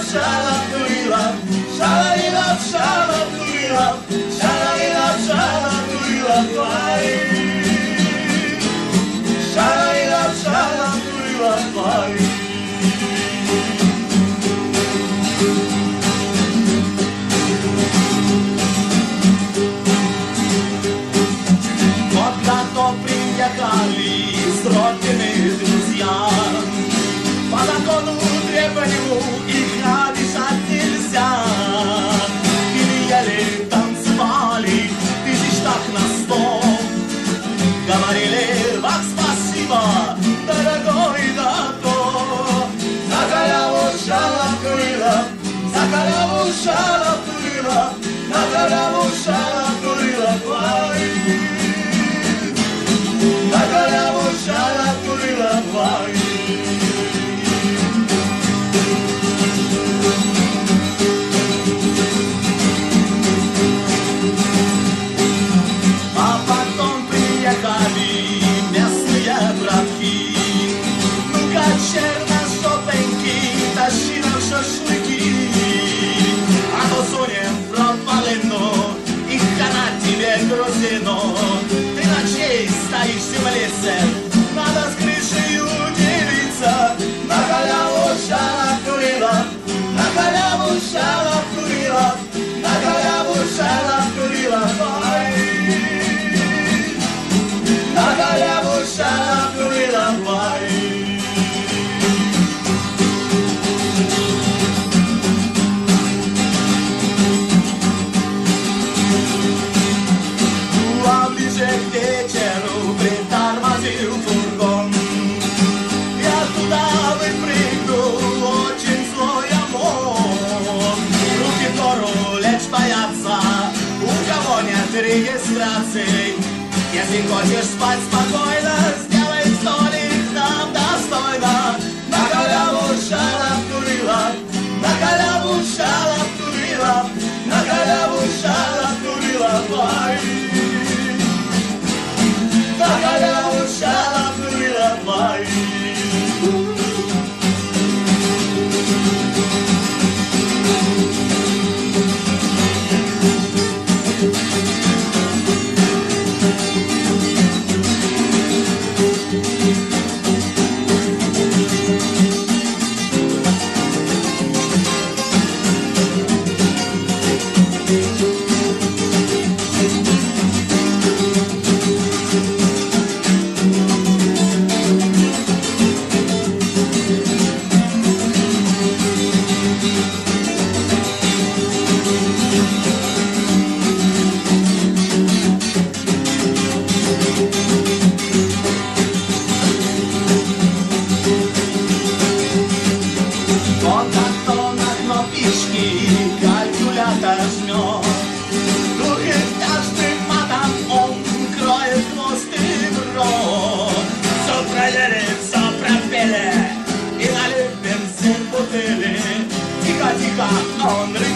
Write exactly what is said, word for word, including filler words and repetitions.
шалатуила, шалалила, шалатуила, шалалила, шалатуила, твои. Шалалила, шалатуила, твои. Когда-то приехали с родины друзья, по закону древнему их обижать нельзя. Пили, танцевали, тысяч так на сто, говорили вам спасибо, дорогой дато. За халяву шалатуила, за халяву шалатуила, за халяву шалатуила твои. За халяву шалатуила твои. А потом приехали местные братки, ну-ка, черно-желтенький, тащи нам шашлыки. А то сунем в рот полено, и хана тебе грузино. Ты ночей стоишь в лесе, надо с крышей делиться. На халяву шалатуила, на халяву шалатуила, на халяву шалатуила твои. На халяву шалатуила твои. А ближе к вечеру притормозил фургон. Я туда выпрыгнул, очень злой ОМОН. Руки в гору лечь боятся, у кого нет регистрации. Если хочешь спать спокойно, сделай столик там достойно. На халяву шалатуила, на халяву шалатуила, на халяву шалатуила твои. На халяву шалатуила твои. Калькулятор жмет, духи каждым матом он кроет хвост и брод. Все проверили, все пропели и налив бензин в бутыли. Тихо-тихо он